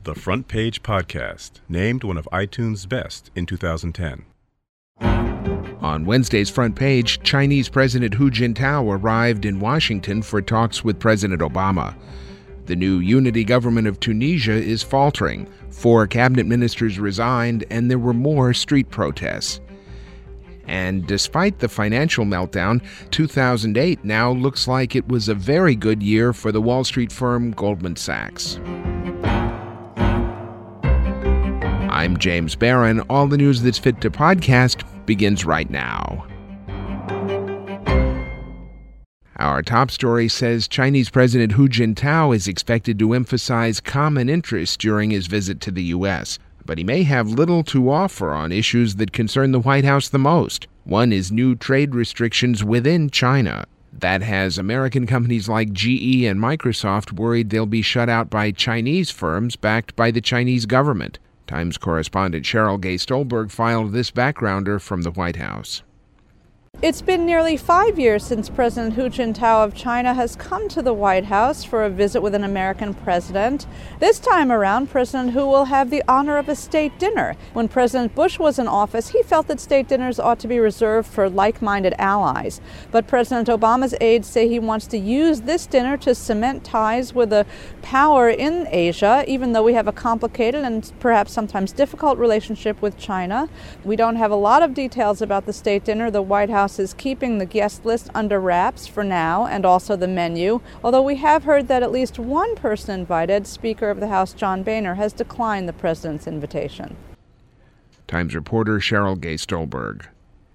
The Front Page Podcast, named one of iTunes' best in 2010. On Wednesday's Front Page, Chinese President Hu Jintao arrived in Washington for talks with President Obama. The new unity government of Tunisia is faltering. 4 cabinet ministers resigned, and there were more street protests. And despite the financial meltdown, 2008 now looks like it was a very good year for the Wall Street firm Goldman Sachs. I'm James Barron. All the news that's fit to podcast begins right now. Our top story says Chinese President Hu Jintao is expected to emphasize common interests during his visit to the U.S., but he may have little to offer on issues that concern the White House the most. One is new trade restrictions within China. That has American companies like GE and Microsoft worried they'll be shut out by Chinese firms backed by the Chinese government. Times correspondent Cheryl Gay Stolberg filed this backgrounder from the White House. It's been nearly 5 years since President Hu Jintao of China has come to the White House for a visit with an American president. This time around, President Hu will have the honor of a state dinner. When President Bush was in office, he felt that state dinners ought to be reserved for like-minded allies. But President Obama's aides say he wants to use this dinner to cement ties with a power in Asia, even though we have a complicated and perhaps sometimes difficult relationship with China. We don't have a lot of details about the state dinner. The White House is keeping the guest list under wraps for now, and also the menu, although we have heard that at least one person invited, Speaker of the House John Boehner, has declined the president's invitation. Times reporter Cheryl Gay Stolberg.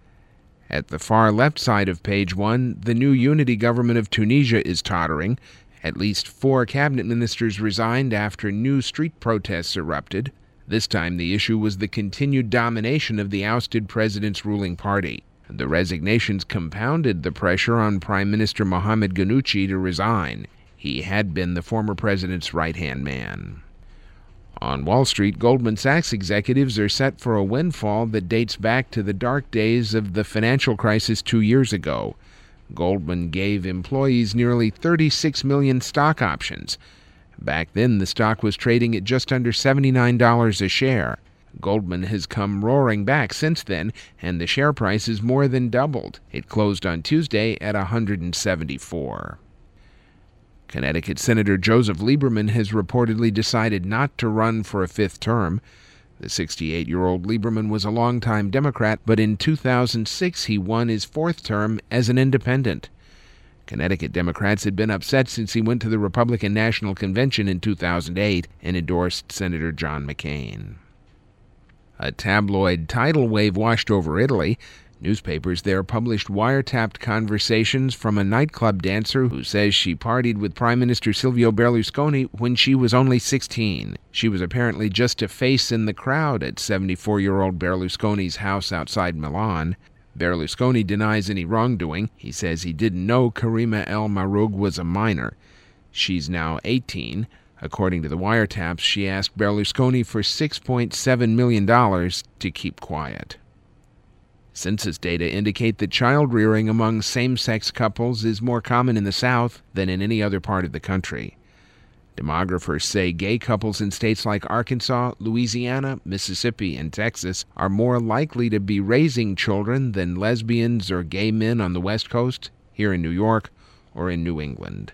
At the far left side of page 1, the new unity government of Tunisia is tottering. At least 4 cabinet ministers resigned after new street protests erupted. This time the issue was the continued domination of the ousted president's ruling party. The resignations compounded the pressure on Prime Minister Mohamed Ghannouchi to resign. He had been the former president's right-hand man. On Wall Street, Goldman Sachs executives are set for a windfall that dates back to the dark days of the financial crisis 2 years ago. Goldman gave employees nearly 36 million stock options. Back then, the stock was trading at just under $79 a share. Goldman has come roaring back since then, and the share price has more than doubled. It closed on Tuesday at $174. Connecticut Senator Joseph Lieberman has reportedly decided not to run for a 5th term. The 68-year-old Lieberman was a longtime Democrat, but in 2006 he won his 4th term as an independent. Connecticut Democrats had been upset since he went to the Republican National Convention in 2008 and endorsed Senator John McCain. A tabloid tidal wave washed over Italy. Newspapers there published wiretapped conversations from a nightclub dancer who says she partied with Prime Minister Silvio Berlusconi when she was only 16. She was apparently just a face in the crowd at 74-year-old Berlusconi's house outside Milan. Berlusconi denies any wrongdoing. He says he didn't know Karima El Maroug was a minor. She's now 18. According to the wiretaps, she asked Berlusconi for $6.7 million to keep quiet. Census data indicate that child-rearing among same-sex couples is more common in the South than in any other part of the country. Demographers say gay couples in states like Arkansas, Louisiana, Mississippi, and Texas are more likely to be raising children than lesbians or gay men on the West Coast, here in New York, or in New England.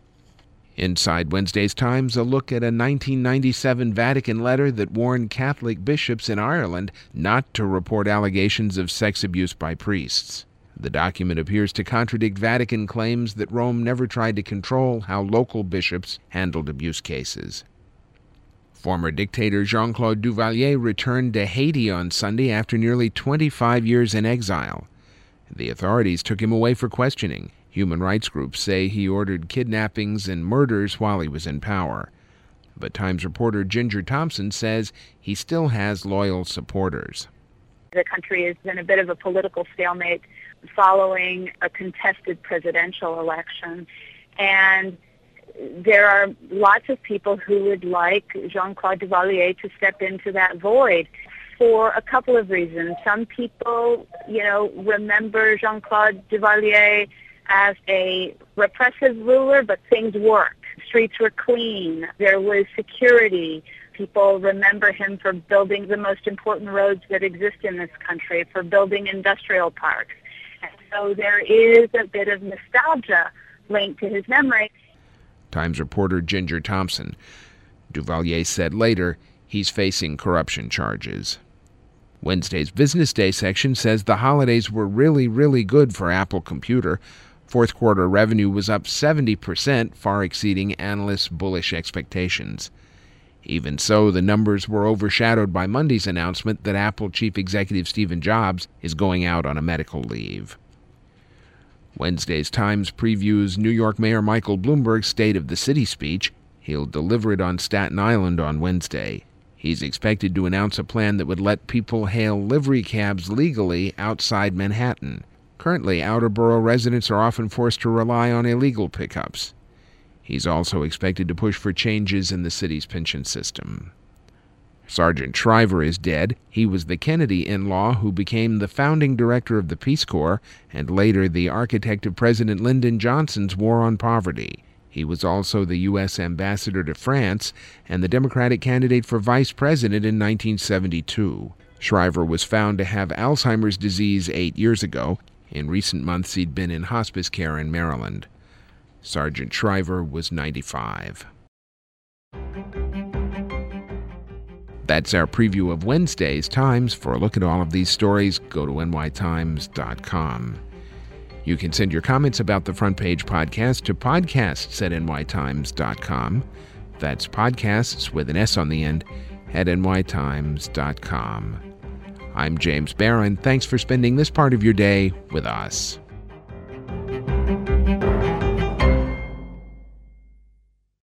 Inside Wednesday's Times, a look at a 1997 Vatican letter that warned Catholic bishops in Ireland not to report allegations of sex abuse by priests. The document appears to contradict Vatican claims that Rome never tried to control how local bishops handled abuse cases. Former dictator Jean-Claude Duvalier returned to Haiti on Sunday after nearly 25 years in exile. The authorities took him away for questioning. Human rights groups say he ordered kidnappings and murders while he was in power. But Times reporter Ginger Thompson says he still has loyal supporters. The country is in a bit of a political stalemate following a contested presidential election. And there are lots of people who would like Jean-Claude Duvalier to step into that void for a couple of reasons. Some people, remember Jean-Claude Duvalier as a repressive ruler, but things worked. Streets were clean. There was security. People remember him for building the most important roads that exist in this country, for building industrial parks. And so there is a bit of nostalgia linked to his memory. Times reporter Ginger Thompson. Duvalier said later he's facing corruption charges. Wednesday's Business Day section says the holidays were really good for Apple Computer. Fourth quarter revenue was up 70%, far exceeding analysts' bullish expectations. Even so, the numbers were overshadowed by Monday's announcement that Apple chief executive Steve Jobs is going out on a medical leave. Wednesday's Times previews New York Mayor Michael Bloomberg's State of the City speech. He'll deliver it on Staten Island on Wednesday. He's expected to announce a plan that would let people hail livery cabs legally outside Manhattan. Currently, outer borough residents are often forced to rely on illegal pickups. He's also expected to push for changes in the city's pension system. Sergeant Shriver is dead. He was the Kennedy in-law who became the founding director of the Peace Corps and later the architect of President Lyndon Johnson's War on Poverty. He was also the U.S. ambassador to France and the Democratic candidate for vice president in 1972. Shriver was found to have Alzheimer's disease 8 years ago. In recent months, he'd been in hospice care in Maryland. Sergeant Shriver was 95. That's our preview of Wednesday's Times. For a look at all of these stories, go to nytimes.com. You can send your comments about the Front Page Podcast to podcasts@nytimes.com. That's podcasts with an S on the end at nytimes.com. I'm James Barron. Thanks for spending this part of your day with us.